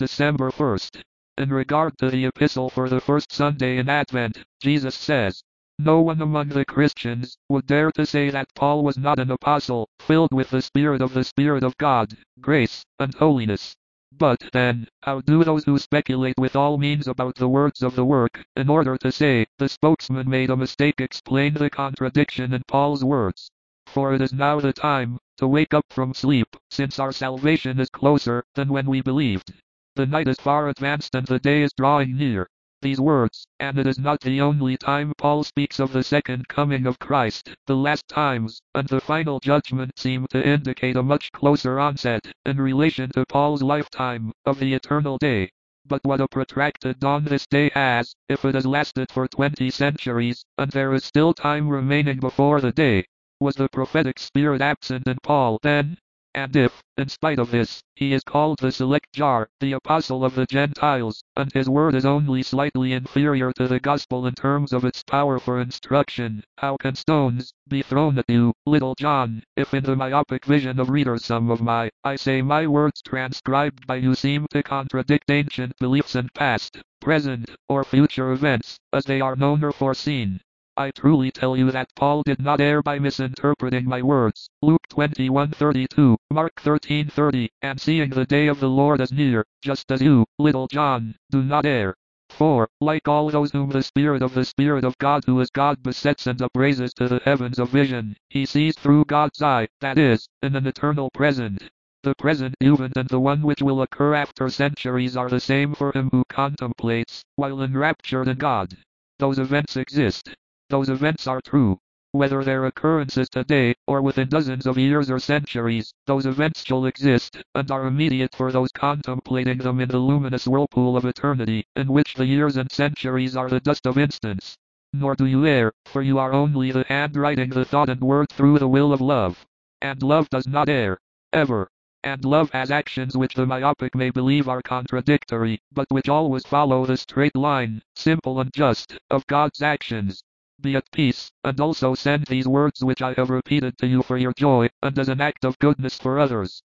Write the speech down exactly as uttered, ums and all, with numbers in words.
December first. In regard to the epistle for the first Sunday in Advent, Jesus says, "No one among the Christians would dare to say that Paul was not an apostle, filled with the Spirit of the Spirit of God, grace, and holiness." But, then, how do those who speculate with all means about the words of the work, in order to say, the spokesman made a mistake, explain the contradiction in Paul's words? For it is now the time to wake up from sleep, since our salvation is closer than when we believed. The night is far advanced and the day is drawing near. These words, and it is not the only time Paul speaks of the second coming of Christ, the last times, and the final judgment, seem to indicate a much closer onset, in relation to Paul's lifetime, of the eternal day. But what a protracted dawn this day has, if it has lasted for twenty centuries, and there is still time remaining before the day. Was the prophetic spirit absent in Paul then? And if, in spite of this, he is called the select jar, the apostle of the Gentiles, and his word is only slightly inferior to the gospel in terms of its power for instruction, how can stones be thrown at you, little John, if in the myopic vision of readers some of my, I say my words transcribed by you seem to contradict ancient beliefs and past, present, or future events, as they are known or foreseen? I truly tell you that Paul did not err by misinterpreting my words. Luke twenty-one thirty-two, Mark thirteen thirty, and seeing the day of the Lord as near, just as you, little John, do not err. For, like all those whom the Spirit of the Spirit of God who is God besets and upraises to the heavens of vision, he sees through God's eye, that is, in an eternal present. The present event and the one which will occur after centuries are the same for him who contemplates, while enraptured in God. Those events exist. Those events are true. Whether their occurrence is today, or within dozens of years or centuries, those events shall exist, and are immediate for those contemplating them in the luminous whirlpool of eternity, in which the years and centuries are the dust of instants. Nor do you err, for you are only the hand writing the thought and word through the will of love. And love does not err, ever. And love has actions which the myopic may believe are contradictory, but which always follow the straight line, simple and just, of God's actions. Be at peace, and also send these words which I have repeated to you for your joy, and as an act of goodness for others.